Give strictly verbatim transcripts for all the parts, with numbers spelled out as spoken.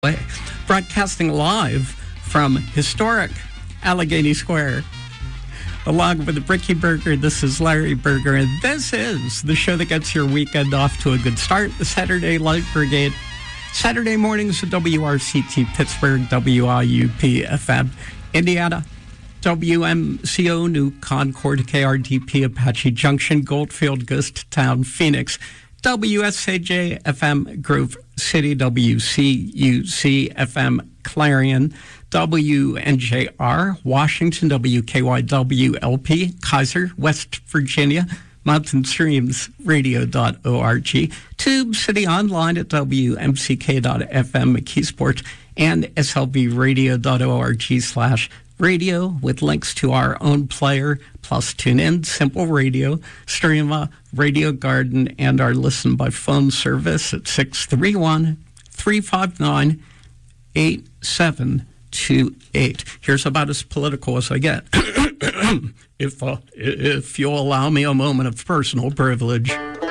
Broadcasting live from historic Allegheny Square. Along with Ricky Berger, this is Larry Berger, and this is the show that gets your weekend off to a good start, the Saturday Light Brigade. Saturday mornings at W R C T Pittsburgh, W I U P F M Indiana, W M C O New Concord, K R D P Apache Junction, Goldfield, Ghost Town, Phoenix, W S A J F M Grove City, W C U C F M Clarion, W N J R Washington, W K Y W L P Kaiser, West Virginia, Mountain Streams Radio dot org, Tube City Online at W M C K dot F M McKeesport, and S L B Radio dot org slash radio with links to our own player, plus TuneIn, Simple Radio, Streama, Radio Garden, and our listen by phone service at six three one, three five nine, eight seven two eight. Here's about as political as I get. if, uh, if you'll allow me a moment of personal privilege.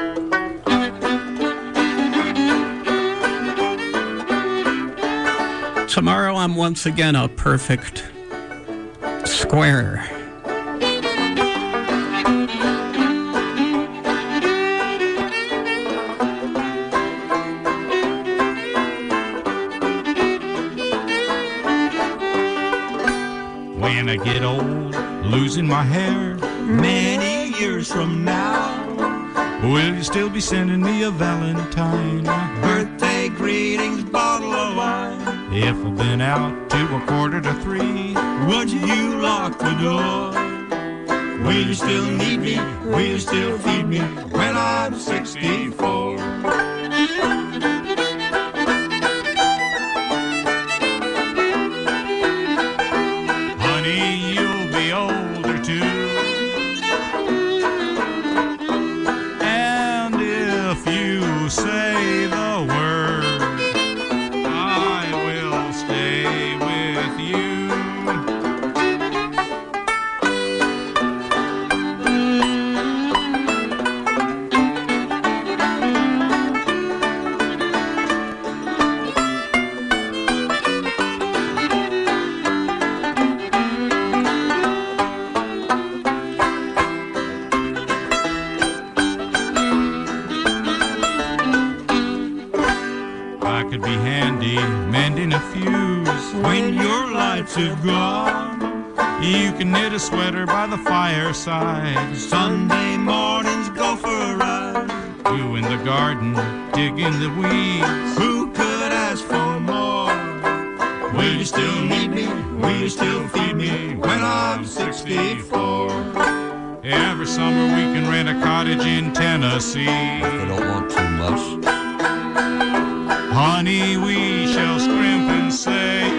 Tomorrow I'm once again a perfect square. When I get old, losing my hair, many years from now, will you still be sending me a Valentine? Birthday greetings, bottle of wine. If I've been out to a quarter to three, would you lock the door? Will you still need me? Will you still feed me when I'm sixty-four? Honey, you'll be older too. And if you say the word, I will stay with you. I could be handy mending a fuse when your lights have gone. You can knit a sweater by the fireside. Sunday mornings go for a ride. You in the garden digging the weeds. Who could ask for more? Will you still need me? Will you still feed me when I'm sixty-four? Every summer we can rent a cottage in Tennessee. I don't want too much. Honey, we shall scrimp and save.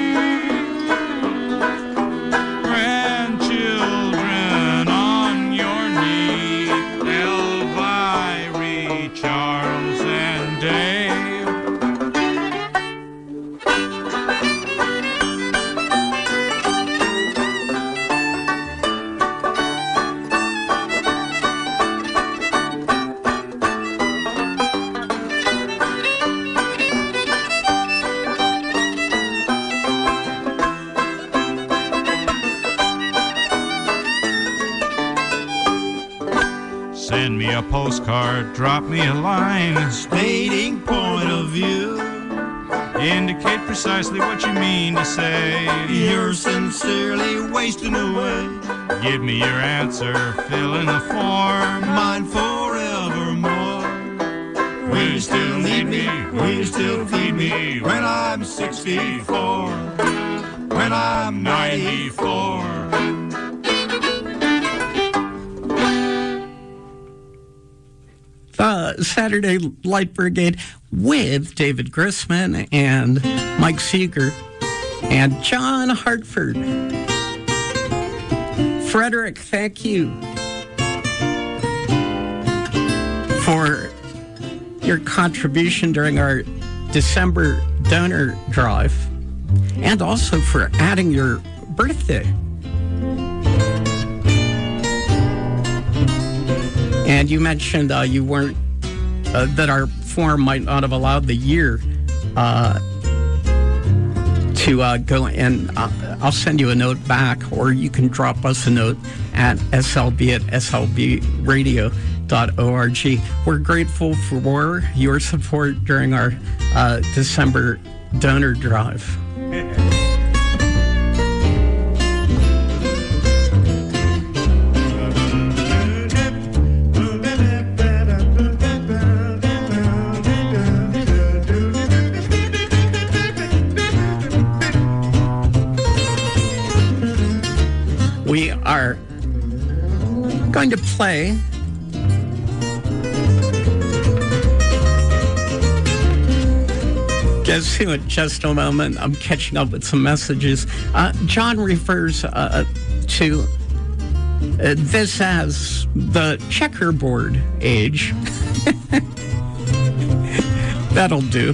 Grandchildren on your knee, Elvira, Charles, and Dave. Send me a postcard, drop me a line, stating point of view. Indicate precisely what you mean to say. You're sincerely wasting away. Give me your answer, fill in the form. Mine forevermore. Will you still need me? Will you still feed me when I'm sixty-four? When I'm ninety-four? The Saturday Light Brigade with David Grissman and Mike Seeger and John Hartford. Frederick, thank you for your contribution during our December donor drive and also for adding your birthday. And you mentioned uh, you weren't, uh, that our form might not have allowed the year. Uh, to uh, go and uh, I'll send you a note back, or you can drop us a note at S L B at S L B radio dot org. We're grateful for your support during our uh, December donor drive. We are going to play Guess Who in just a moment. I'm catching up with some messages. Uh, John refers uh, to uh, this as the checkerboard age. That'll do.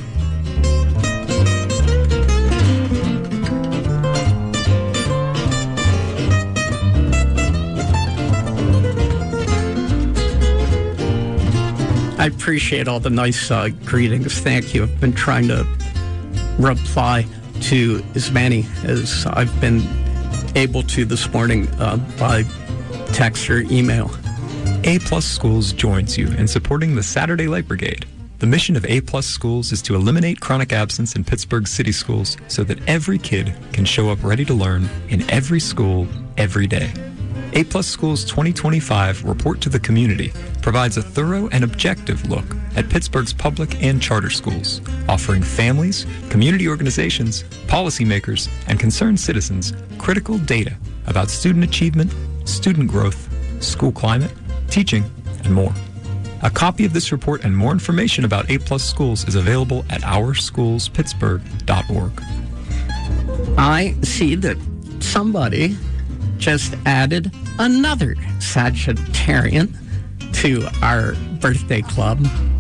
I appreciate all the nice uh, greetings. Thank you. I've been trying to reply to as many as I've been able to this morning uh, by text or email. A-Plus Schools joins you in supporting the Saturday Light Brigade. The mission of A-Plus Schools is to eliminate chronic absence in Pittsburgh city schools so that every kid can show up ready to learn in every school, every day. A-Plus Schools twenty twenty-five Report to the Community provides a thorough and objective look at Pittsburgh's public and charter schools, offering families, community organizations, policymakers, and concerned citizens critical data about student achievement, student growth, school climate, teaching, and more. A copy of this report and more information about A-Plus Schools is available at our schools pittsburgh dot org. I see that somebody just added another Sagittarian to our birthday club.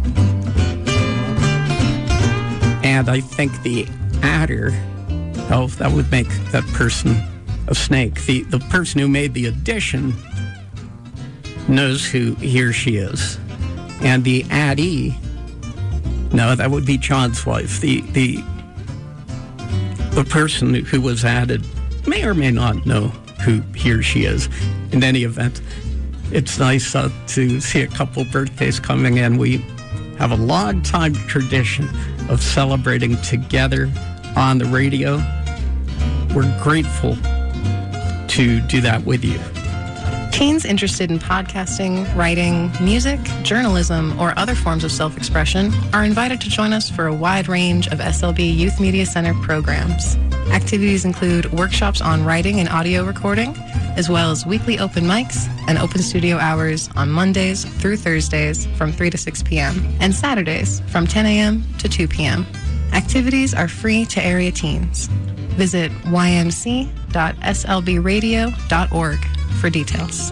And I think the adder, oh, that would make that person a snake. The, the person who made the addition knows who he or she is. And the addee, no, that would be John's wife. The, the, the person who was added may or may not know who he or she is. In any event, it's nice uh, to see a couple birthdays coming in. We have a long-time tradition of celebrating together on the radio. We're grateful to do that with you. Teens interested in podcasting, writing, music, journalism, or other forms of self-expression are invited to join us for a wide range of S L B Youth Media Center programs. Activities include workshops on writing and audio recording, as well as weekly open mics and open studio hours on Mondays through Thursdays from three to six p.m. and Saturdays from ten a.m. to two p.m. Activities are free to area teens. Visit y m c dot s l b radio dot org for details.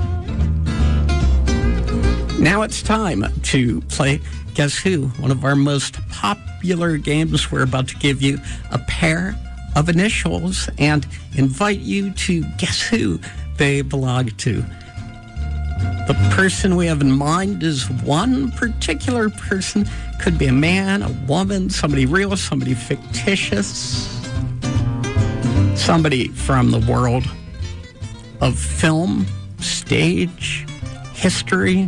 Now it's time to play Guess Who, one of our most popular games. We're about to give you a pair of initials and invite you to guess who they belong to. The person we have in mind is one particular person. Could be a man, a woman, somebody real, somebody fictitious, somebody from the world of film, stage, history,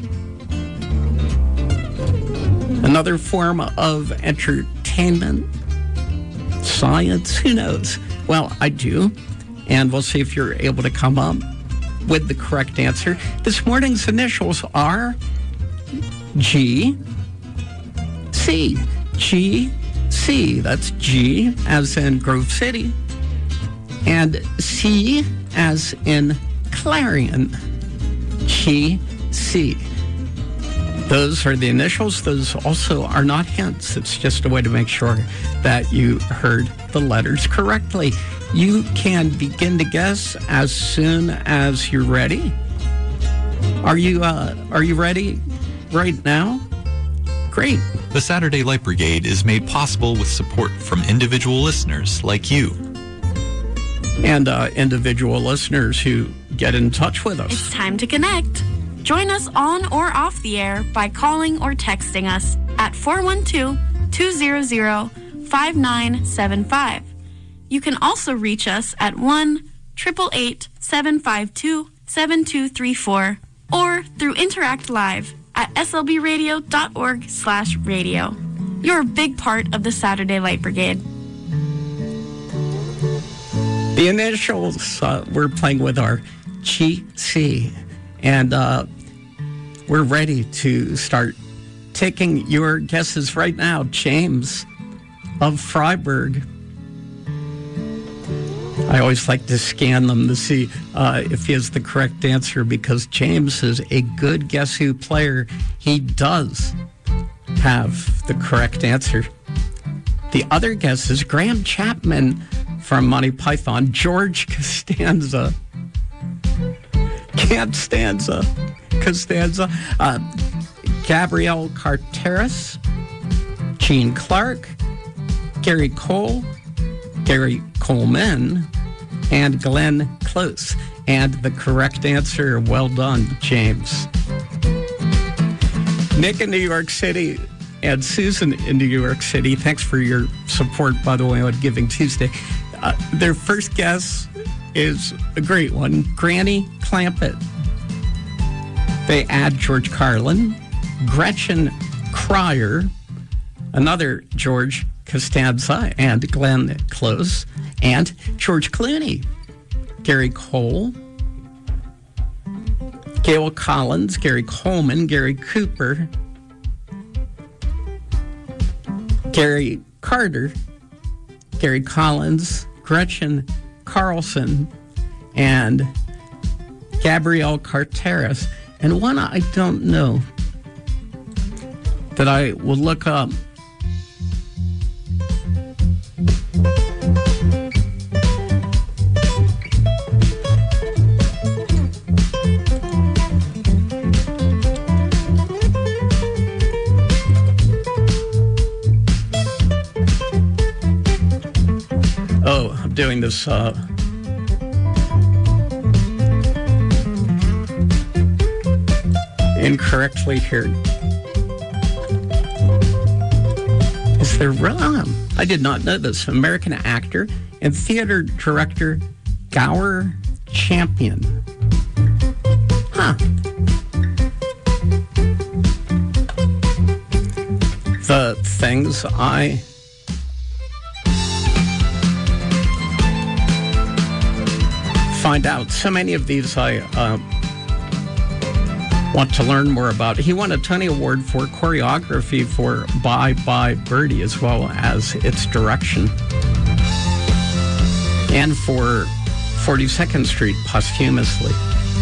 another form of entertainment, science, who knows? Well, I do, and we'll see if you're able to come up with the correct answer. This morning's initials are G C. G C. That's G as in Grove City, and C as in Clarion. G C. Those are the initials. Those also are not hints. It's just a way to make sure that you heard the letters correctly. You can begin to guess as soon as you're ready. Are you uh, are you ready right now? Great. The Saturday Light Brigade is made possible with support from individual listeners like you. And uh, individual listeners who get in touch with us. It's time to connect. Join us on or off the air by calling or texting us at four one two, two zero zero, five nine seven five. You can also reach us at one eight eight eight, seven five two, seven two three four or through Interact Live at s l b radio dot org slash radio. You're a big part of the Saturday Light Brigade. The initials, uh, we're playing with our G C, and uh, we're ready to start taking your guesses right now. James of Freiburg. I always like to scan them to see uh, if he has the correct answer, because James is a good Guess Who player. He does have the correct answer. The other guess is Graham Chapman from Monty Python, George Costanza. Costanza. Costanza. Uh, Gabrielle Carteris, Gene Clark, Gary Cole, Gary Coleman, and Glenn Close. And the correct answer, well done, James. Nick in New York City and Susan in New York City, thanks for your support, by the way, on Giving Tuesday. Uh, their first guess is a great one, Granny Clampett. They add George Carlin, Gretchen Cryer, another George Costanza, and Glenn Close, and George Clooney, Gary Cole, Gail Collins, Gary Coleman, Gary Cooper, Gary Carter, Gary Collins, Gretchen Carlson, and Gabrielle Carteris. And one I don't know that I will look up. Oh, I'm doing this uh, incorrectly here. Is there um, I did not know this. American actor and theater director Gower Champion. Huh. The things I find out. So many of these I uh, want to learn more about. He won a Tony Award for choreography for Bye Bye Birdie, as well as its direction, and for forty-second Street posthumously.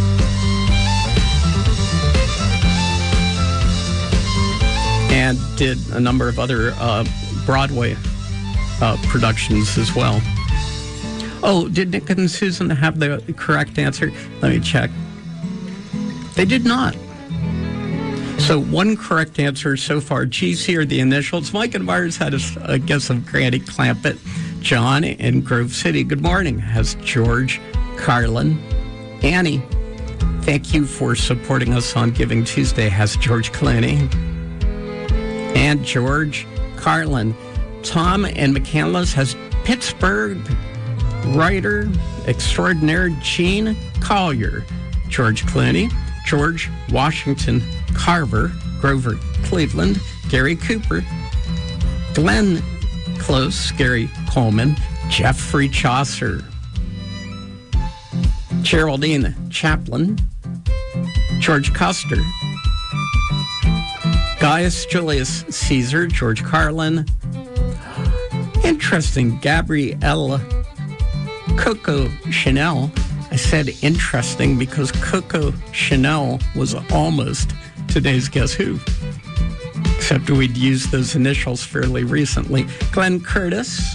And did a number of other uh, Broadway uh, productions as well. Oh, did Nick and Susan have the correct answer? Let me check. They did not. So one correct answer so far. G C are the initials. Mike and Myers had a, a guess of Granny Clampett. John in Grove City, good morning, has George Carlin. Annie, thank you for supporting us on Giving Tuesday, has George Clooney. And George Carlin. Tom in McCandless has Pittsburgh writer extraordinaire Gene Collier. George Clooney. George Washington Carver, Grover Cleveland, Gary Cooper, Glenn Close, Gary Coleman, Jeffrey Chaucer, Geraldine Chaplin, George Custer, Gaius Julius Caesar, George Carlin. Interesting, Gabrielle Coco Chanel. I said interesting because Coco Chanel was almost today's Guess Who, except we'd used those initials fairly recently. Glenn Curtis,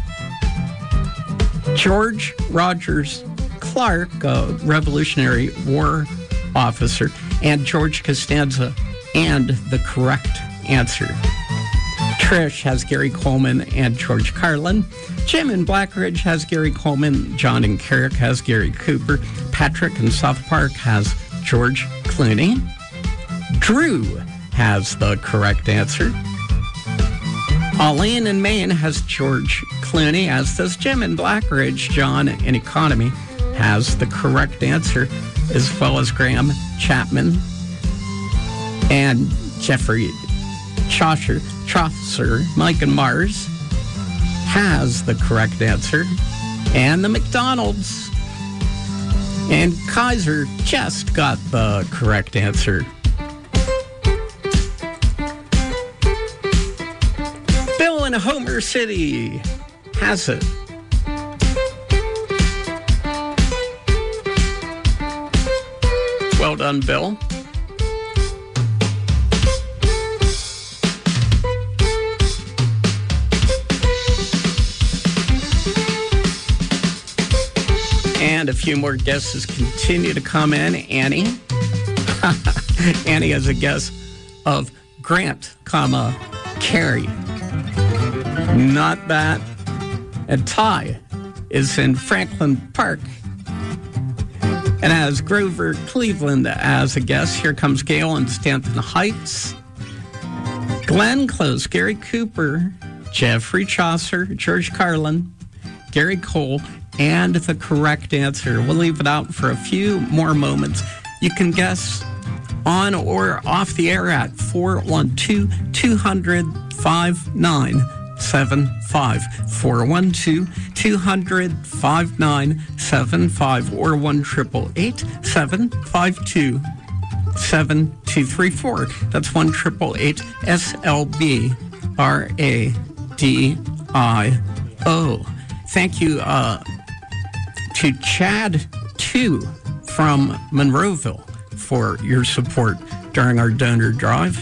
George Rogers Clark, a Revolutionary War officer, and George Costanza, and the correct answer. Trish has Gary Coleman and George Carlin. Jim in Blackridge has Gary Coleman. John in Carrick has Gary Cooper. Patrick in South Park has George Clooney. Drew has the correct answer. Pauline in Maine has George Clooney. Clooney, as does Jim in Blackridge. John in Economy has the correct answer, as well as Graham Chapman and Jeffrey Chaucer, Chaucer, Mike and Mars has the correct answer, and the McDonald's and Kaiser just got the correct answer. Bill in Homer City has it. Well done, Bill. And a few more guesses continue to come in. Annie. Annie has a guess of Grant, comma, Carey. Not that. And Ty is in Franklin Park and has Grover Cleveland as a guest. Here comes Gail in Stanton Heights. Glenn Close, Gary Cooper, Jeffrey Chaucer, George Carlin, Gary Cole, and the correct answer. We'll leave it out for a few more moments. You can guess on or off the air at four one two, two hundred, five nine seven five. four one two, two hundred, five nine seven five or one eight eight eight, seven five two, seven two three four. That's one eight eight eight, S L B R A D I O. Thank you uh, to Chad two from Monroeville for your support during our donor drive.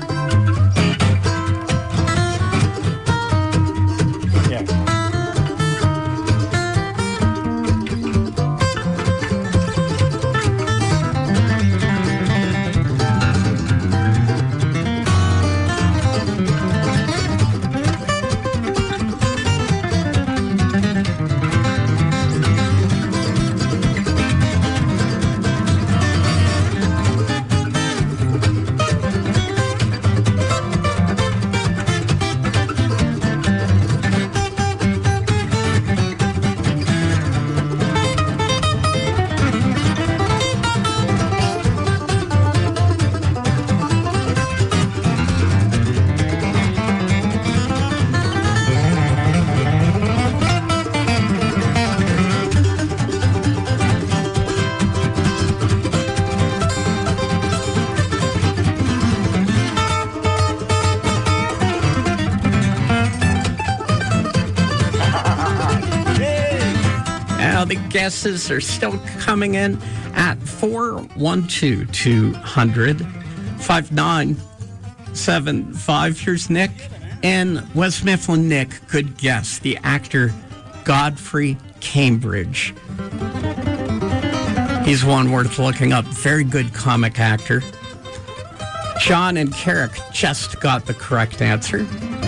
The guesses are still coming in at four one two, two hundred, five nine seven five. Here's Nick in West Mifflin. Nick, good guess. The actor Godfrey Cambridge. He's one worth looking up. Very good comic actor. John and Carrick just got the correct answer.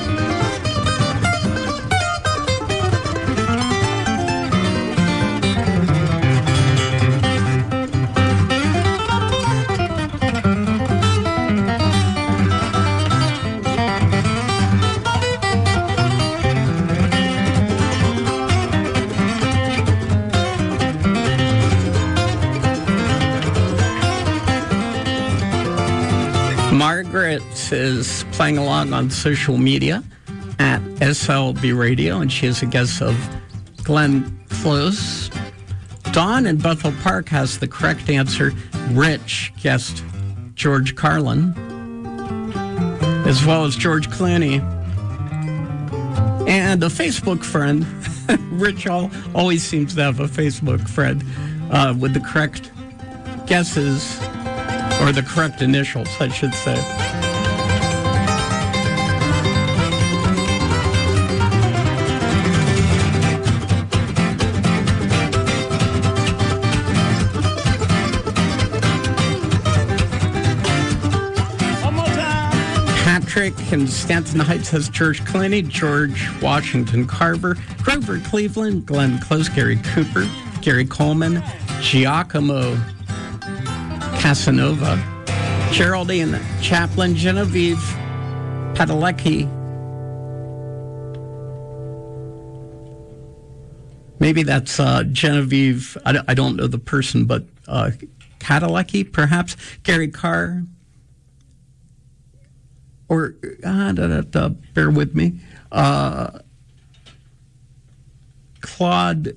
Margaret is playing along on social media at S L B Radio, and she has a guess of Glenn Close. Dawn in Bethel Park has the correct answer. Rich guessed George Carlin, as well as George Clooney. And a Facebook friend, Rich all, always seems to have a Facebook friend uh, with the correct guesses, or the correct initials, I should say. One more time. Patrick in Stanton Heights has George Clooney, George Washington Carver, Grover Cleveland, Glenn Close, Gary Cooper, Gary Coleman, Giacomo Casanova, Geraldine Chaplin, Genevieve Padalecki, maybe that's uh, Genevieve. I don't, I don't know the person, but uh, Katalecki, perhaps. Gary Carr. Or, uh, da, da, da, bear with me. Uh, Claude.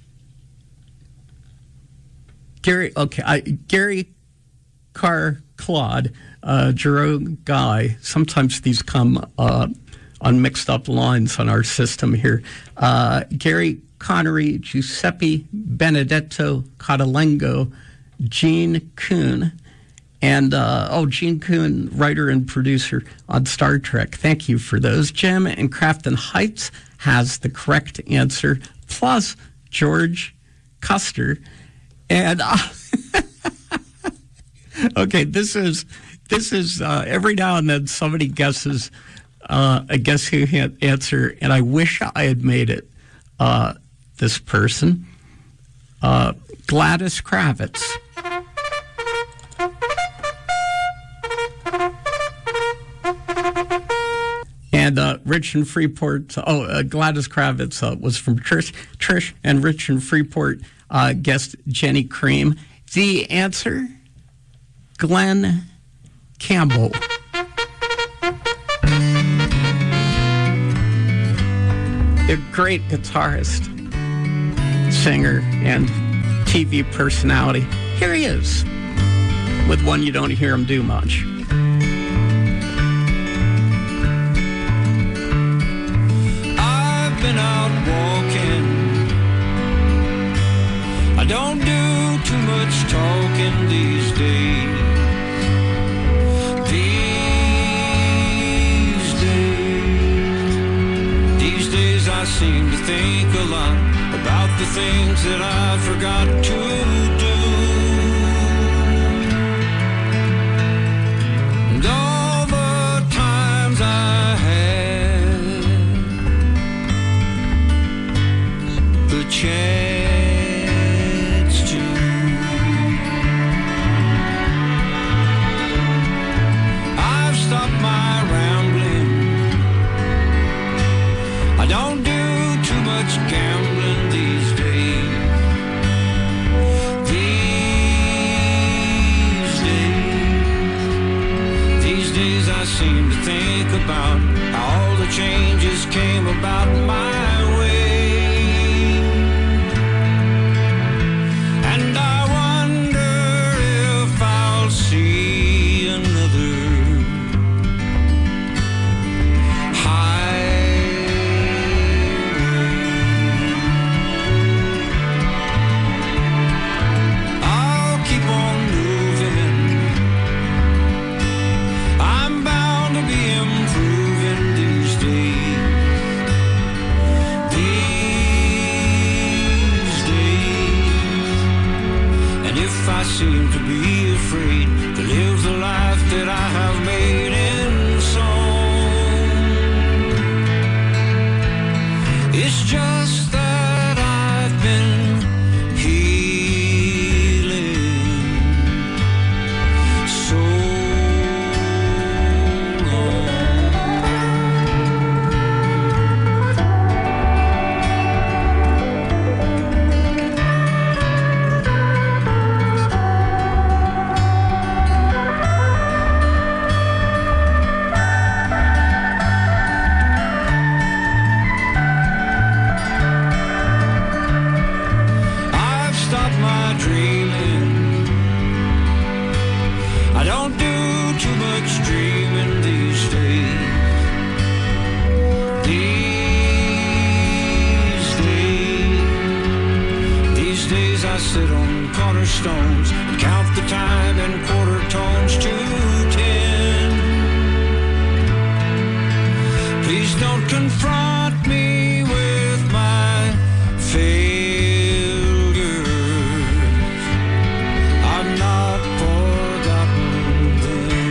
Gary, okay, I, Gary Carr, Claude, uh, Jerome Guy. Sometimes these come uh, on mixed up lines on our system here. Uh, Gary Connery, Giuseppe Benedetto Cotalengo, Gene Kuhn, and, uh, oh, Gene Kuhn, writer and producer on Star Trek. Thank you for those. Jim in Crafton Heights has the correct answer, plus George Custer. And, uh, okay, this is, this is uh, every now and then somebody guesses uh, a Guess Who answer, and I wish I had made it. Uh, this person, uh, Gladys Kravitz. And uh, Rich in Freeport, oh, uh, Gladys Kravitz uh, was from Trish, Trish, and Rich in Freeport uh, guessed Jenny Cream. The answer, Glenn Campbell. A great guitarist, singer, and T V personality. Here he is, with one you don't hear him do much. I've been out walking. I don't do too much talking these days. These days, these days I seem to think a lot about the things that I forgot to do. And all the times I had the chance to. I've stopped my rambling. I don't do too much gambling these days. These days, these days I seem to think about how all the changes came about my way. And I wonder if I'll see another seem to be afraid to live the life that I have made in song. It's just that I've been healing so sit on cornerstones and count the time in quarter tones to ten. Please don't confront me with my failures. I've not forgotten them.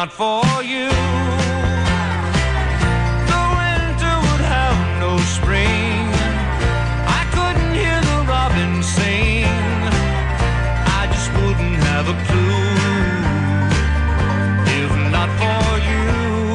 not for you, the winter would have no spring. I couldn't hear the robin sing. I just wouldn't have a clue if not for you.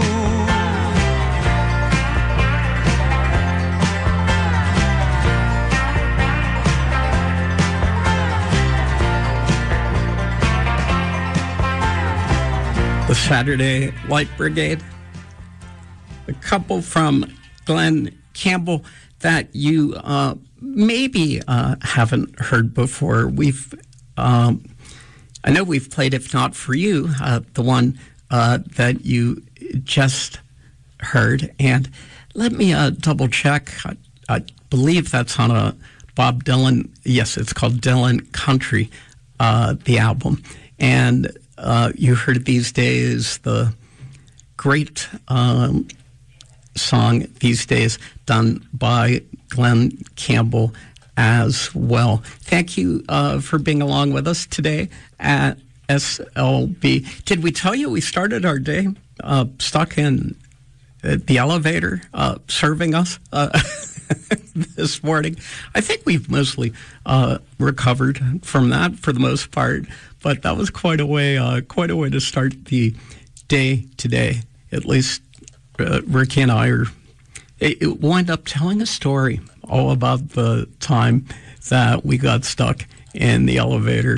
The Saturday Light Brigade, a couple from Glen Campbell that you uh, maybe uh, haven't heard before. We've, um, I know we've played If Not For You, uh, the one uh, that you just heard. And let me uh, double check. I, I believe that's on a Bob Dylan. Yes, it's called Dylan Country, uh, the album. And Uh, you heard These Days, the great um, song These Days, done by Glen Campbell as well. Thank you uh, for being along with us today at S L B. Did we tell you we started our day uh, stuck in uh, the elevator uh, serving us uh, this morning? I think we've mostly uh, recovered from that for the most part. But that was quite a way, uh, quite a way to start the day today. At least uh, Ricky and I are. It, it wound up telling a story all about the time that we got stuck in the elevator.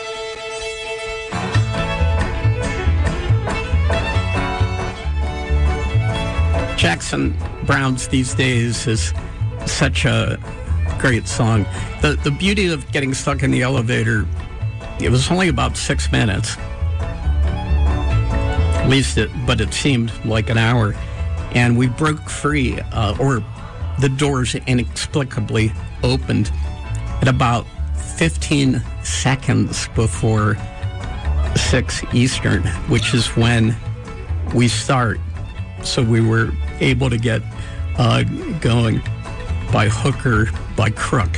Jackson Browne's These Days is such a great song. The the beauty of getting stuck in the elevator. It was only about six minutes, at least, it, but it seemed like an hour. And we broke free, uh, or the doors inexplicably opened at about fifteen seconds before six Eastern, which is when we start. So we were able to get uh, going by hook or by crook.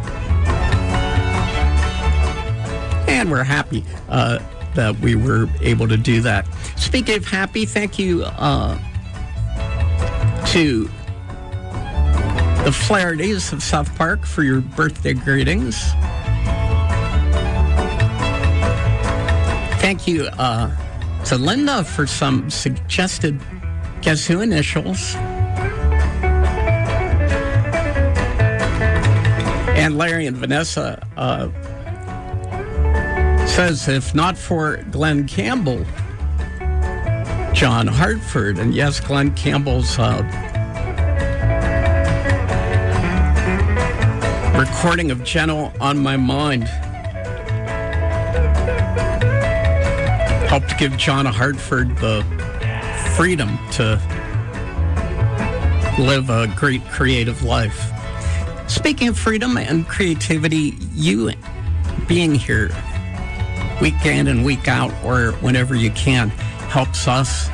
And we're happy uh, that we were able to do that. Speaking of happy, thank you uh, to the Flahertys of South Park for your birthday greetings. Thank you uh, to Linda for some suggested Guess Who initials. And Larry and Vanessa uh, says, if not for Glen Campbell, John Hartford. And yes, Glen Campbell's uh, recording of Gentle on My Mind helped give John Hartford the freedom to live a great creative life. Speaking of freedom and creativity, you being here week in and week out, or whenever you can, helps us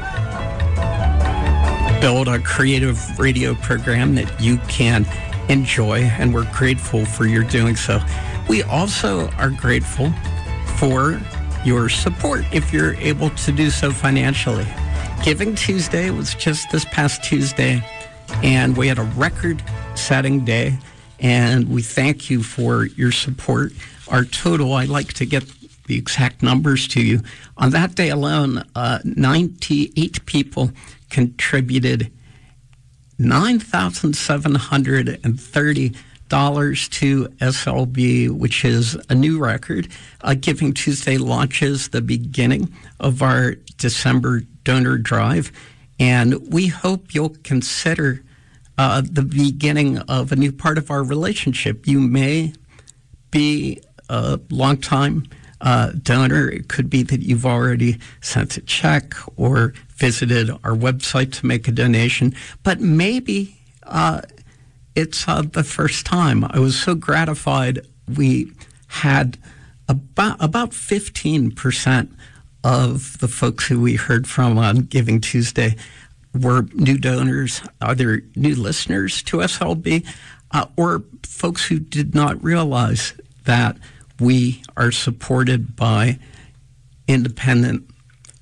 build a creative radio program that you can enjoy, and we're grateful for your doing so. We also are grateful for your support if you're able to do so financially. Giving Tuesday was just this past Tuesday, and we had a record-setting day, and we thank you for your support. Our total, I like to get the exact numbers to you. On that day alone, uh, ninety-eight people contributed nine thousand seven hundred thirty dollars to S L B, which is a new record. Uh, Giving Tuesday launches the beginning of our December donor drive, and we hope you'll consider uh, the beginning of a new part of our relationship. You may be a long-time uh, donor. It could be that you've already sent a check or visited our website to make a donation, but maybe uh, it's uh, the first time. I was so gratified. We had about about fifteen percent of the folks who we heard from on Giving Tuesday were new donors, either new listeners to S L B uh, or folks who did not realize that we are supported by independent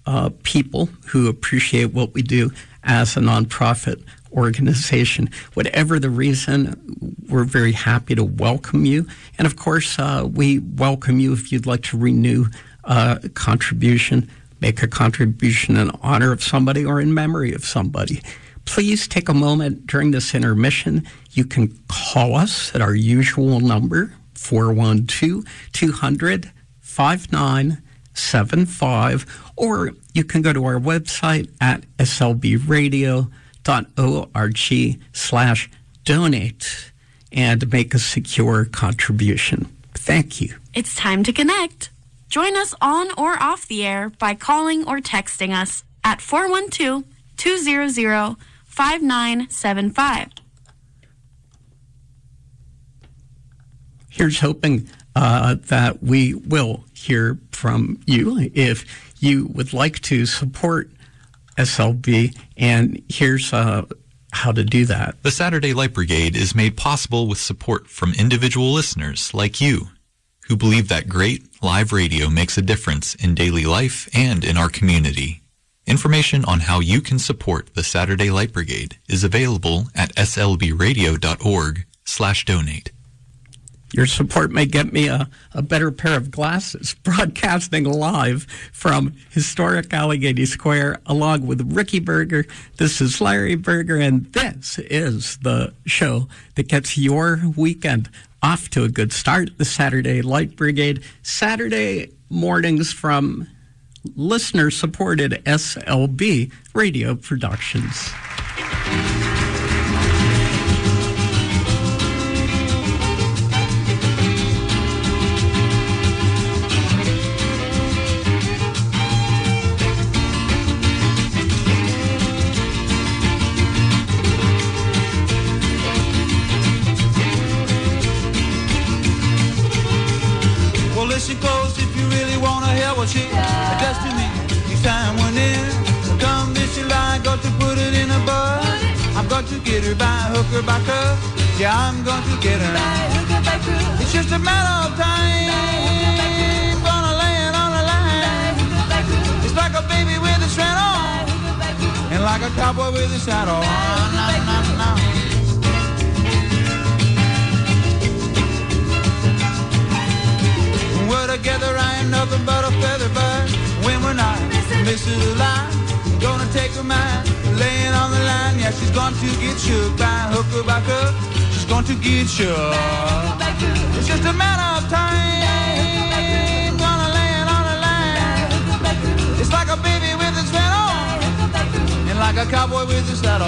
uh, people who appreciate what we do as a nonprofit organization. Whatever the reason, we're very happy to welcome you. And of course, uh, we welcome you if you'd like to renew uh, a contribution, make a contribution in honor of somebody or in memory of somebody. Please take a moment during this intermission. You can call us at our usual number, four one two, two hundred, five nine seven five, or you can go to our website at s l b radio dot org slash donate and make a secure contribution. Thank you. It's time to connect. Join us on or off the air by calling or texting us at four one two, two hundred, five nine seven five. Here's hoping uh, that we will hear from you if you would like to support S L B, and here's uh, how to do that. The Saturday Light Brigade is made possible with support from individual listeners like you, who believe that great live radio makes a difference in daily life and in our community. Information on how you can support the Saturday Light Brigade is available at s l b radio dot org slash donate. Your support may get me a, a better pair of glasses. Broadcasting live from historic Allegheny Square along with Ricky Berger. This is Larry Berger, and this is the show that gets your weekend off to a good start. The Saturday Light Brigade. Saturday mornings from listener-supported S L B Radio Productions. Listen close if you really want to hear what she does to me. Each time we're near, come this July, got to put it in a bud. I've got to get her by hook or by crook. Yeah, I'm going to get her. It's just a matter of time. Gonna lay it on the line. It's like a baby with a strand on, and like a cowboy with a saddle. Nah, nah, nah. We're together, I ain't nothing but a feather, but when we're not, missing the line, gonna take her mind, laying on the line. Yeah, she's going to get shook by hook or by crook. She's going to get shook. It's just a matter of time. Gonna lay it on the line. It's like a baby with its head on, and like a cowboy with his saddle.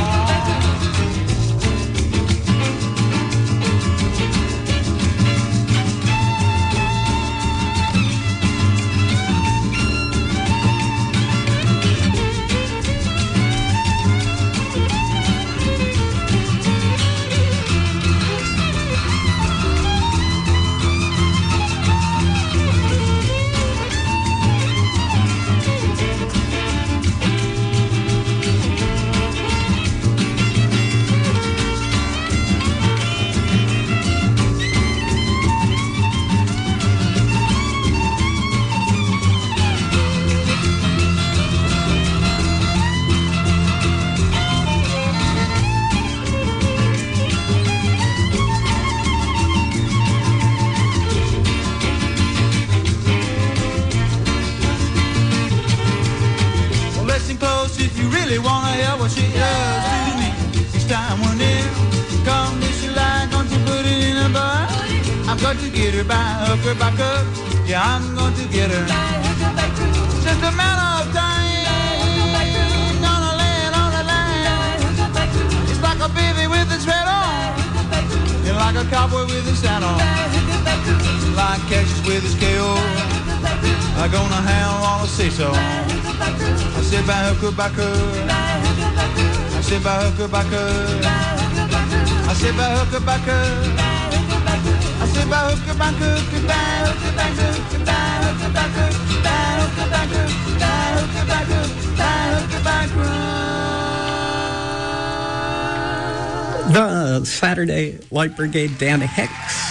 Yeah, I'm going to get her. It's just a matter of time. Gonna lay it on the line. It's like a baby with its head on, and like a cowboy with his saddle. Like Cassius with his K O. I'm gonna hound while I say so. I sit by hook or by crook. I sit by hook or by crook. I sit by hook or by crook. I sit by hook or by crook. Goodbye, hook or by crook. Goodbye, hook or by crook. Goodbye, hook or by crook. Goodbye, hook or by crook. Goodbye, hook or by crook. The Saturday Light Brigade, Dan Hicks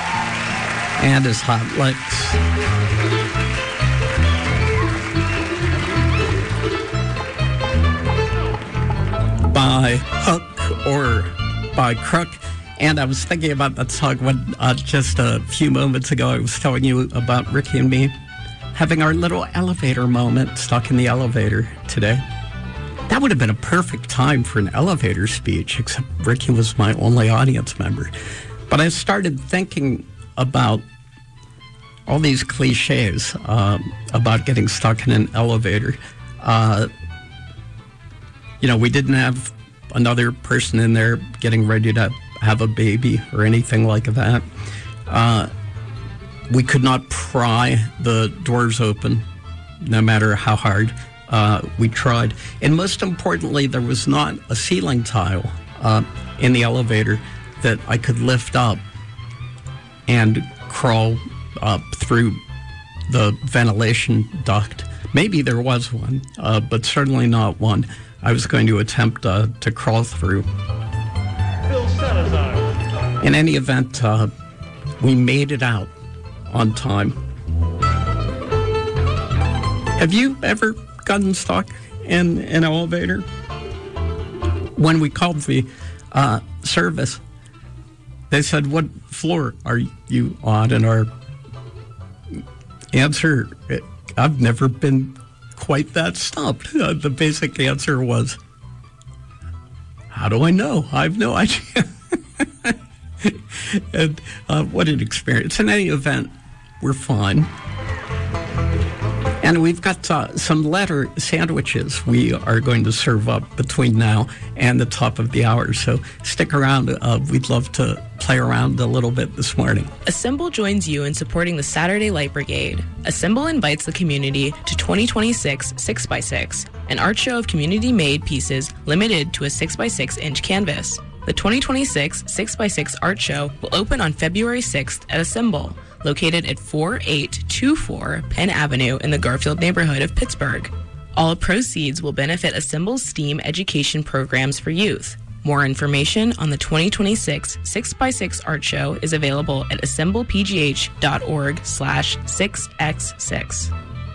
and his Hot Licks. by hook or by crook. And I was thinking about that song when uh, just a few moments ago I was telling you about Ricky and me having our little elevator moment stuck in the elevator today. That would have been a perfect time for an elevator speech, except Ricky was my only audience member. But I started thinking about all these cliches um, about getting stuck in an elevator. Uh, you know, we didn't have another person in there getting ready to have a baby or anything like that. Uh, we could not pry the doors open, no matter how hard uh, we tried. And most importantly, there was not a ceiling tile uh, in the elevator that I could lift up and crawl up through the ventilation duct. Maybe there was one, uh, but certainly not one I was going to attempt uh, to crawl through. In any event, uh, we made it out on time. Have you ever gotten stuck in an elevator? When we called the uh, service, they said, "What floor are you on?" And our answer, I've never been quite that stumped. Uh, the basic answer was, "How do I know? I have no idea." And uh, what an experience. In any event, we're fine. And we've got uh, some letter sandwiches we are going to serve up between now and the top of the hour. So stick around. Uh, we'd love to play around a little bit this morning. Assemble joins you in supporting the Saturday Light Brigade. Assemble invites the community to twenty twenty-six six by six, an art show of community-made pieces limited to a six by six inch canvas. The twenty twenty-six six by six art show will open on February sixth at Assemble, located at forty-eight twenty-four Penn Avenue in the Garfield neighborhood of Pittsburgh. All proceeds will benefit Assemble's STEAM education programs for youth. More information on the twenty twenty-six six by six art show is available at assemblepgh.org slash 6x6.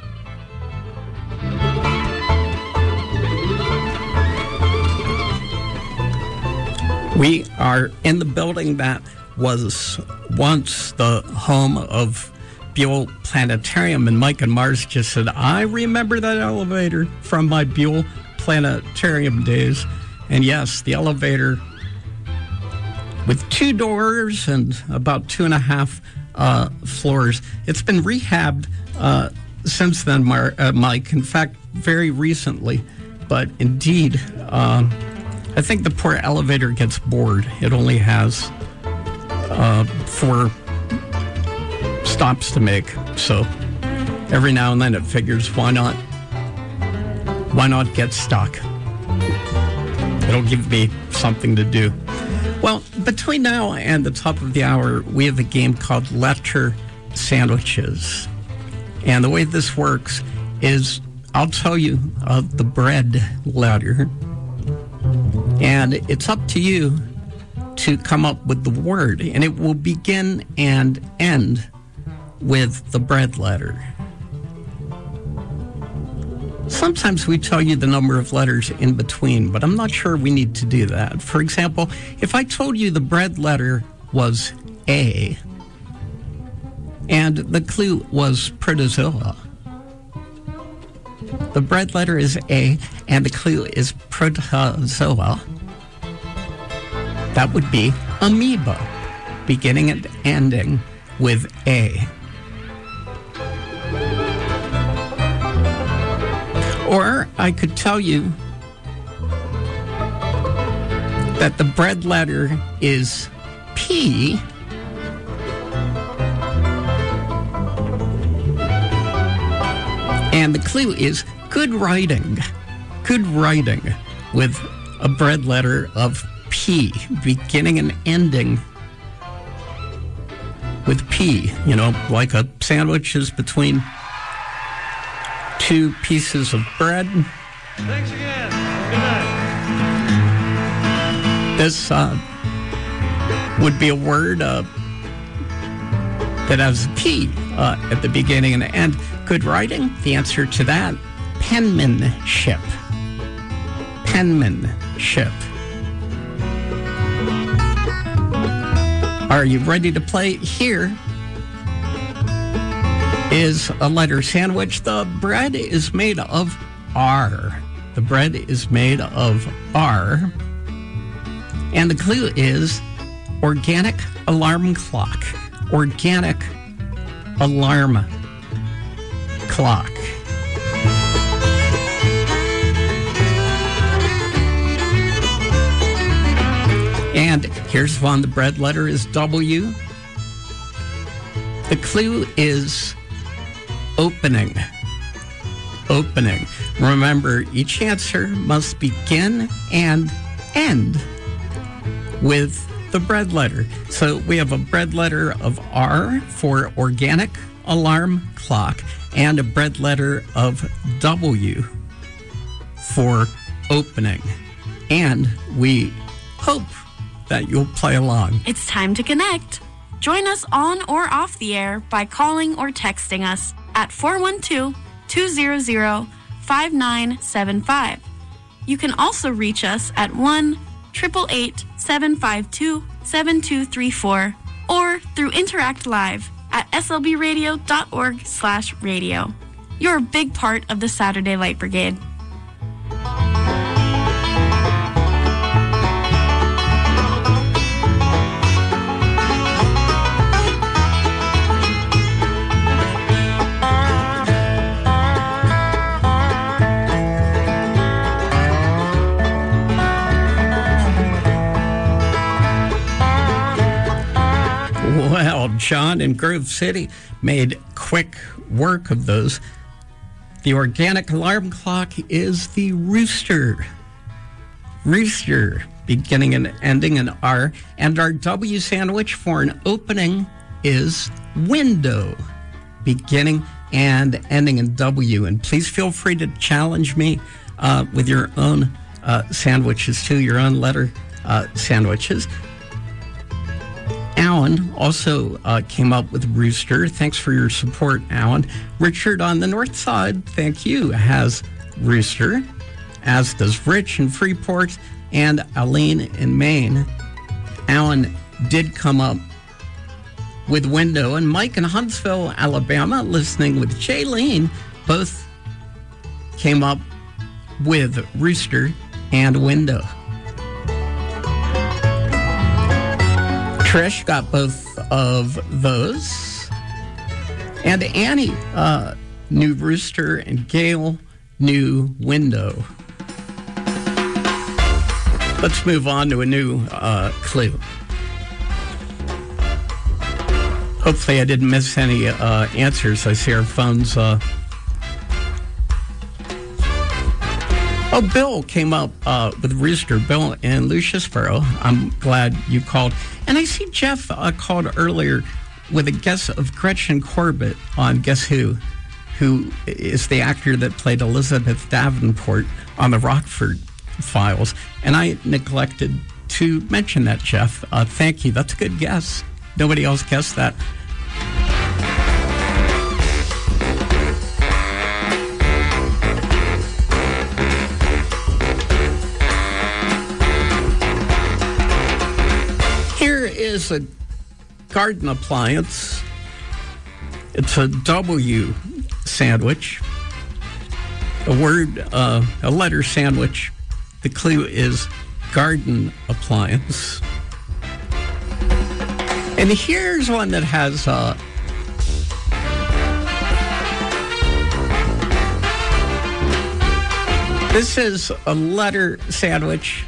We are in the building that was once the home of Buell Planetarium, and Mike and Mars just said, "I remember that elevator from my Buell Planetarium days." And yes, the elevator with two doors and about two and a half uh, floors. It's been rehabbed uh, since then, Mar- uh, Mike. In fact, very recently. But indeed, uh, I think the poor elevator gets bored. It only has uh, four stops to make. So every now and then it figures, why not? Why not get stuck? It'll give me something to do. Well, between now and the top of the hour, we have a game called Letter Sandwiches. And the way this works is I'll tell you uh, the bread letter, and it's up to you to come up with the word. And it will begin and end with the bread letter. Sometimes we tell you the number of letters in between, but I'm not sure we need to do that. For example, if I told you the bread letter was A, and the clue was protozoa, the bread letter is A, and the clue is protozoa, that would be amoeba, beginning and ending with A. Or I could tell you that the bread letter is P, and the clue is good writing. Good writing with a bread letter of P, beginning and ending with P. You know, like a sandwich is between two pieces of bread. Thanks again. Good night. This uh, would be a word uh, that has a P uh, at the beginning and the end. Good writing, the answer to that, penmanship. Penmanship. ship. Are you ready to play? Here is a letter sandwich. The bread is made of R. The bread is made of R. And the clue is organic alarm clock. Organic alarm clock. And here's one. The bread letter is W. The clue is opening. Opening. Remember, each answer must begin and end with the bread letter. So we have a bread letter of R for organic alarm clock and a bread letter of W for opening. And we hope that you'll play along. It's time to connect. Join us on or off the air by calling or texting us at four one two, two zero zero, five nine seven five. You can also reach us at one, eight eight eight, seven five two, seven two three four or through Interact Live at slbradio.org slash radio. You're a big part of the Saturday Light Brigade. Well, John in Grove City made quick work of those. The organic alarm clock is the rooster. Rooster, beginning and ending in R. And our W sandwich for an opening is window, beginning and ending in W. And please feel free to challenge me uh, with your own uh, sandwiches too, your own letter uh, sandwiches. Alan also uh, came up with rooster. Thanks for your support, Alan. Richard on the north side, thank you, has rooster, as does Rich in Freeport and Aline in Maine. Alan did come up with window, and Mike in Huntsville, Alabama, listening with Jaylene, both came up with rooster and window. Trish got both of those. And Annie uh, knew rooster, and Gail knew window. Let's move on to a new uh, clue. Hopefully I didn't miss any uh, answers. I see our phones. Uh... Oh, Bill came up uh, with rooster. Bill in Lucasboro. I'm glad you called. And I see Jeff uh, called earlier with a guess of Gretchen Corbett on Guess Who, who is the actor that played Elizabeth Davenport on the Rockford Files. And I neglected to mention that, Jeff. Uh, thank you. That's a good guess. Nobody else guessed that. Is a garden appliance. It's a W sandwich, a word, uh, a letter sandwich. The clue is garden appliance. And here's one that has uh, this is a letter sandwich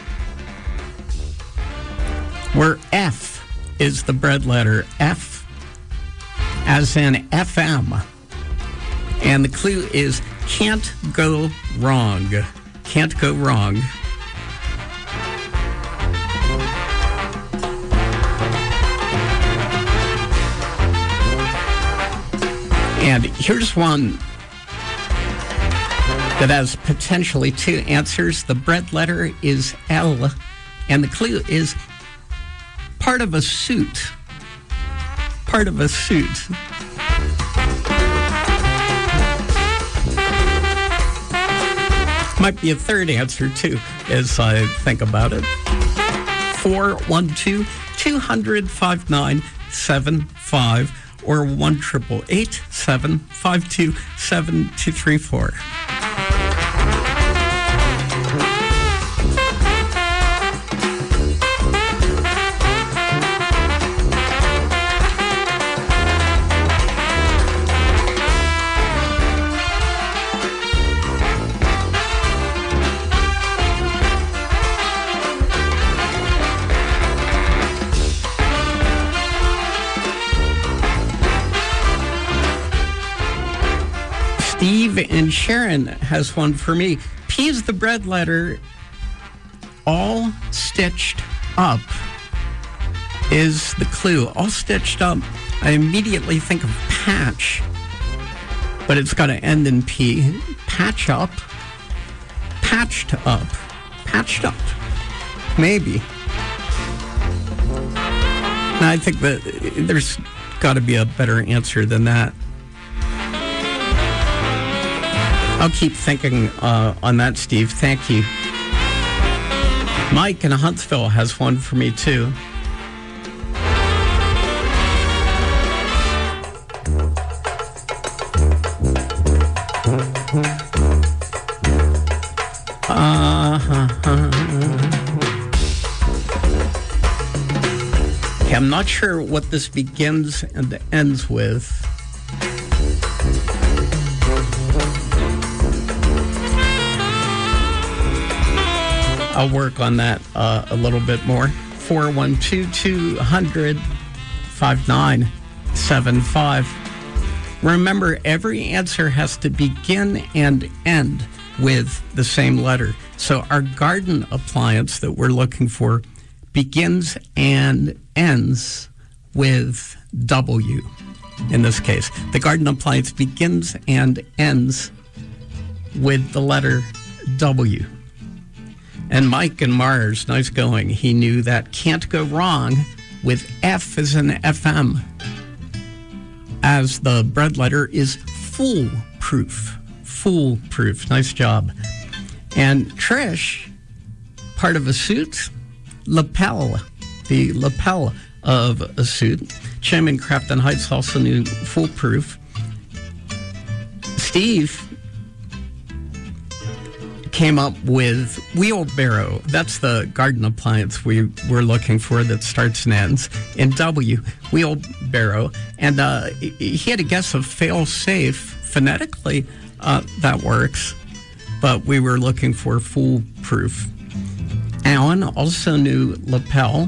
where F is the bread letter, F as in F M. And the clue is can't go wrong. Can't go wrong. And here's one that has potentially two answers. The bread letter is L, and the clue is part of a suit. Part of a suit. Might be a third answer, too, as I think about it. four one two, two hundred, five nine seven five or one eight eight eight, seven five two, seven two three four. Steve and Sharon has one for me. P is the bread letter. All stitched up is the clue. All stitched up. I immediately think of patch, but it's got to end in P. Patch up. Patched up. Patched up. Maybe. And I think that there's got to be a better answer than that. I'll keep thinking uh, on that, Steve. Thank you. Mike in Huntsville has one for me, too. Uh-huh. Okay, I'm not sure what this begins and ends with. I'll work on that uh, a little bit more. four one two, two hundred, five nine seven five. Remember, every answer has to begin and end with the same letter. So our garden appliance that we're looking for begins and ends with W in this case. The garden appliance begins and ends with the letter W. And Mike and Mars, nice going. He knew that can't go wrong with F as in F M, as the bread letter is foolproof. Foolproof. Nice job. And Trish, part of a suit, lapel, the lapel of a suit. Jim in Crafton Heights also knew foolproof. Steve came up with wheelbarrow. That's the garden appliance we were looking for that starts and ends in W, wheelbarrow. And uh, he had a guess of fail-safe. Phonetically, uh, that works, but we were looking for foolproof. Alan also knew lapel,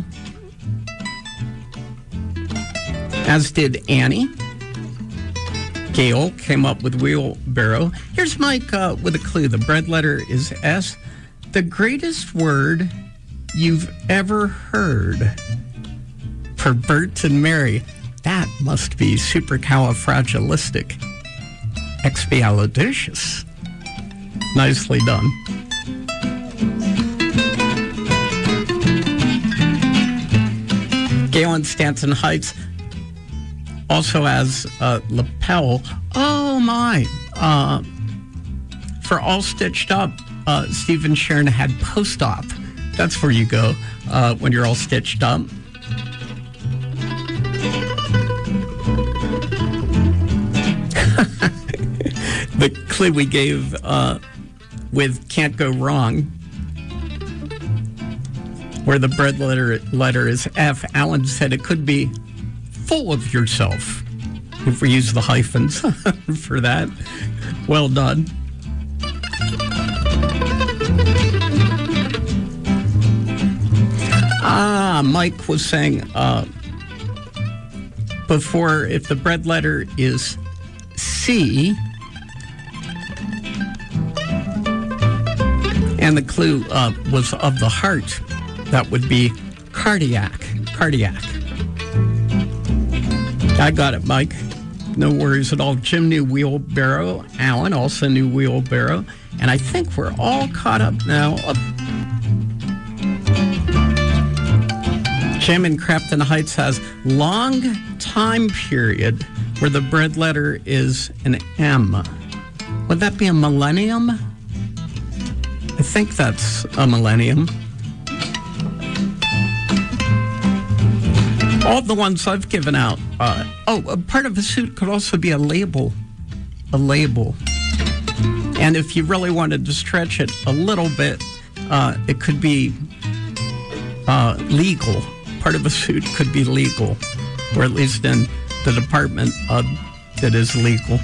as did Annie. Gail came up with wheelbarrow. Here's Mike uh, with a clue. The bread letter is S. The greatest word you've ever heard. For Bert and Mary, that must be supercalifragilistic expialidocious. Nicely done. Gail in Stanton Heights also has uh, lapel. Oh, my. Uh, for all stitched up, uh, Stephen Sharon had post-op. That's where you go uh, when you're all stitched up. The clue we gave uh, with can't go wrong, where the bread letter, letter is F, Alan said it could be full of yourself, if we use the hyphens for that. Well done. Ah, Mike was saying uh, before, if the bread letter is C, and the clue uh, was of the heart, that would be cardiac, cardiac. I got it, Mike. No worries at all. Jim knew wheelbarrow. Alan also knew wheelbarrow. And I think we're all caught up now. Up. Jim in Crafton Heights has long time period where the bread letter is an M. Would that be a millennium? I think that's a millennium. All the ones I've given out. Uh, oh, a part of a suit could also be a label. A label. And if you really wanted to stretch it a little bit, uh, it could be uh, legal. Part of a suit could be legal, or at least in the department uh, that is legal.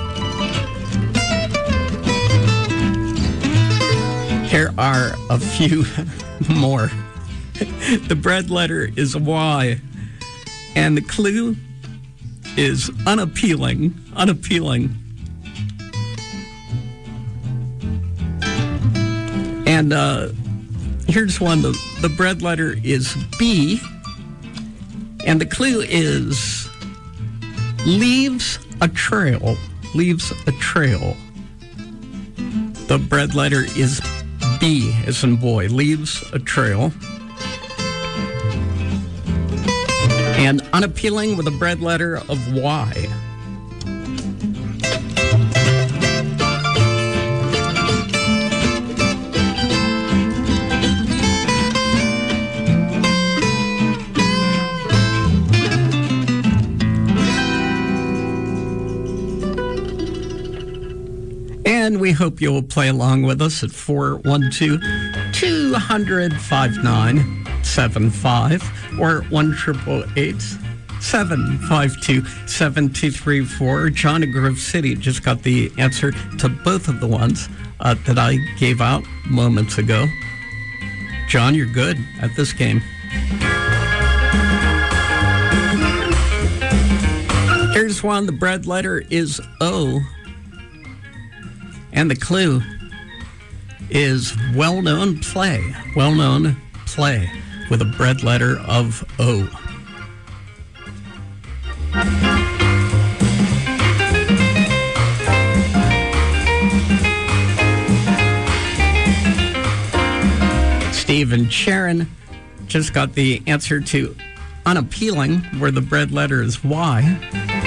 Here are a few more. The bread letter is Y, and the clue is unappealing. Unappealing. And uh, here's one. The, the bread letter is B, and the clue is leaves a trail. Leaves a trail. The bread letter is B, as in boy. Leaves a trail. And unappealing with a bread letter of Y. And we hope you'll play along with us at four one two, two hundred, five nine seven five or one eight eight eight, seven five two, seven two three four. John in Grove City just got the answer to both of the ones uh, that I gave out moments ago. John, you're good at this game. Here's one. The bread letter is O. And the clue is well-known play. Well-known play with a bread letter of O. Steve and Sharon just got the answer to unappealing, where the bread letter is Y.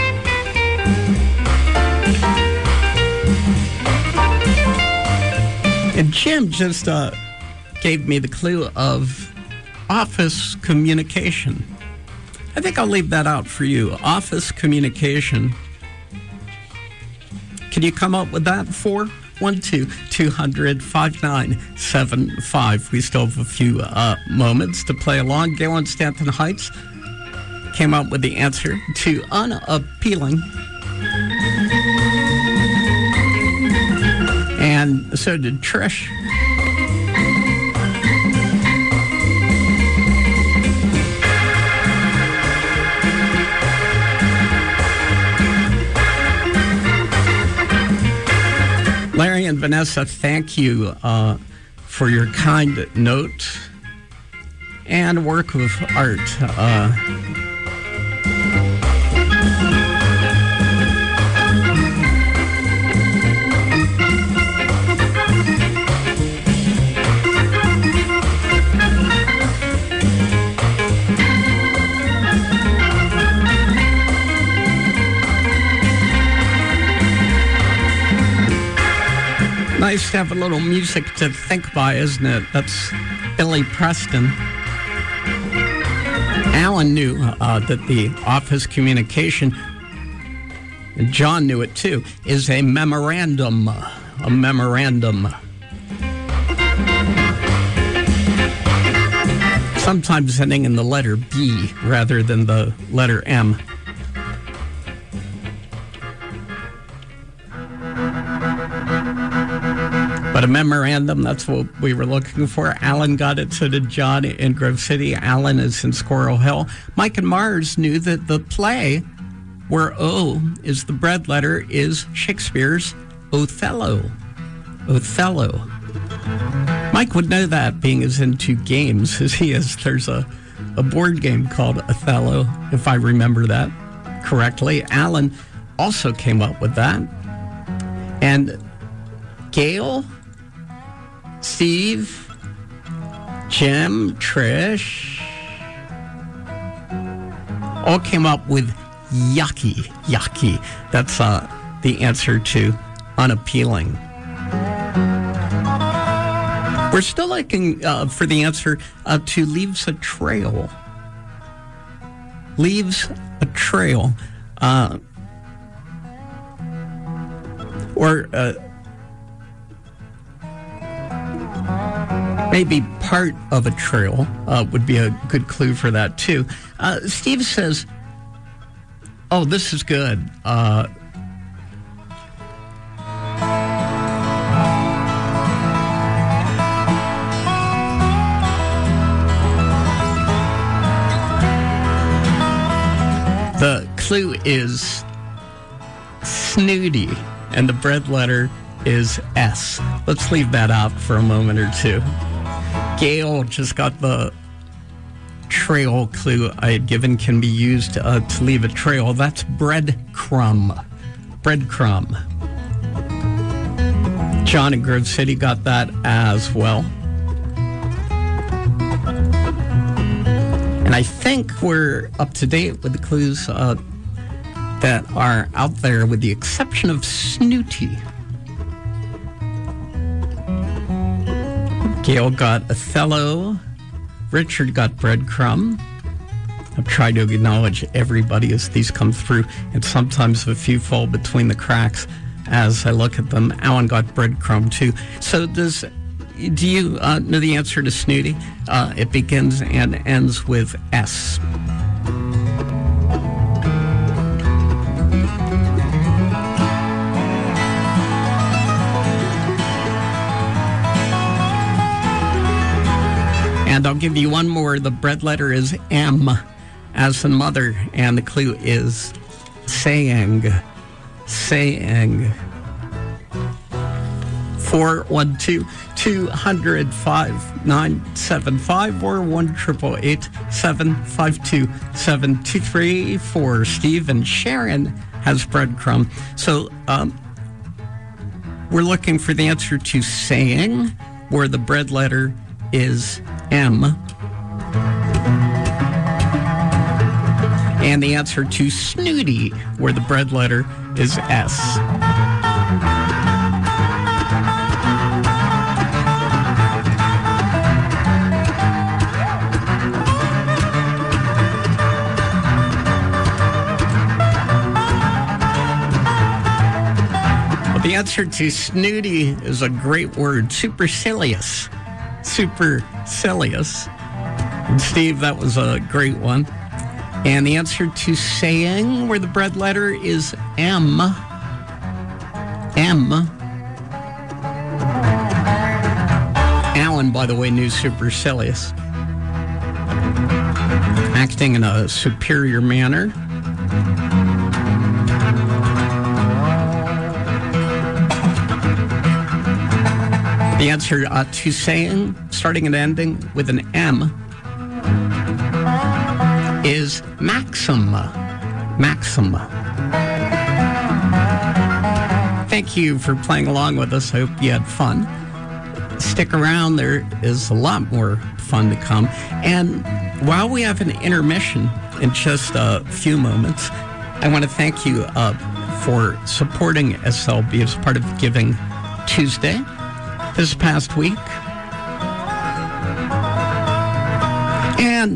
And Jim just uh, gave me the clue of office communication. I think I'll leave that out for you. Office communication. Can you come up with that? four one two, two hundred, five nine seven five. We still have a few uh, moments to play along. Gail in Stanton Heights came up with the answer to unappealing. And so did Trish. Larry and Vanessa, thank you uh, for your kind note and work of art. Uh, Nice to have a little music to think by, isn't it? That's Billy Preston. Alan knew uh, that the office communication, and John knew it too, is a memorandum. A memorandum. Sometimes ending in the letter B rather than the letter M. But a memorandum, that's what we were looking for. Alan got it, so did John in Grove City. Alan is in Squirrel Hill. Mike and Mars knew that the play where O is the bread letter is Shakespeare's Othello. Othello. Mike would know that, being as into games as he is. There's a, a board game called Othello, if I remember that correctly. Alan also came up with that. And Gail, Steve, Jim, Trish, all came up with yucky, yucky. That's uh, the answer to unappealing. We're still looking uh, for the answer uh, to leaves a trail. Leaves a trail. Uh, or uh, maybe part of a trail uh, would be a good clue for that, too. Uh, Steve says, oh, this is good. Uh, the clue is snooty, and the bread letter is S. Let's leave that out for a moment or two. Gail just got the trail clue I had given can be used uh, to leave a trail. That's breadcrumb. Breadcrumb. John in Grove City got that as well. And I think we're up to date with the clues uh, that are out there, with the exception of snooty. Gail got Othello. Richard got breadcrumb. I've tried to acknowledge everybody as these come through, and sometimes a few fall between the cracks as I look at them. Alan got breadcrumb too. So does do you uh, know the answer to snooty? Uh, it begins and ends with S. And I'll give you one more. The bread letter is M, as in mother, and the clue is saying. Saying. four one two, two hundred, five nine seven five or one eight eight eight, seven five two, seven two three four. Steve and Sharon has breadcrumb. So um, we're looking for the answer to saying, where the bread letter is M. And the answer to snooty, where the bread letter is S. Well, the answer to snooty is a great word, supercilious. Supercilious. And Steve, that was a great one. And the answer to saying, where the bread letter is M. M. Alan, by the way, knew supercilious. Acting in a superior manner. The answer uh, to saying, starting and ending with an M, is maxim. Maxim. Thank you for playing along with us. I hope you had fun. Stick around. There is a lot more fun to come. And while we have an intermission in just a few moments, I want to thank you uh, for supporting S L B as part of Giving Tuesday this past week. And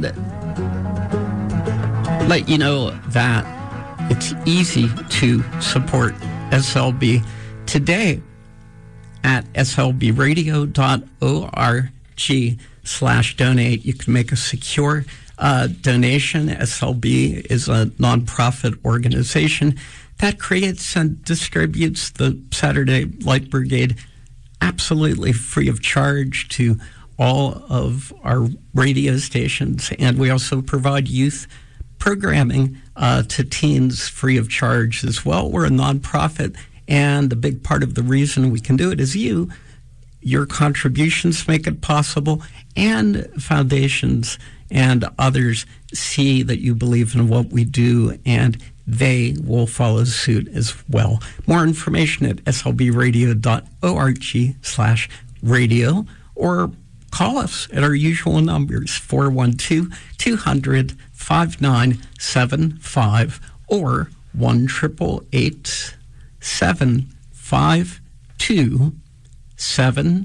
let you know that it's easy to support S L B today at slbradio dot org slash donate. You can make a secure uh, donation. S L B is a nonprofit organization that creates and distributes the Saturday Light Brigade absolutely free of charge to all of our radio stations. And we also provide youth programming uh, to teens free of charge as well. We're a nonprofit, and a big part of the reason we can do it is you. Your contributions make it possible, and foundations and others see that you believe in what we do, and they will follow suit as well. More information at slbradio dot org slash radio, or call us at our usual numbers, four one two, two hundred, five nine seven five or one eight eight eight, seven five two, seven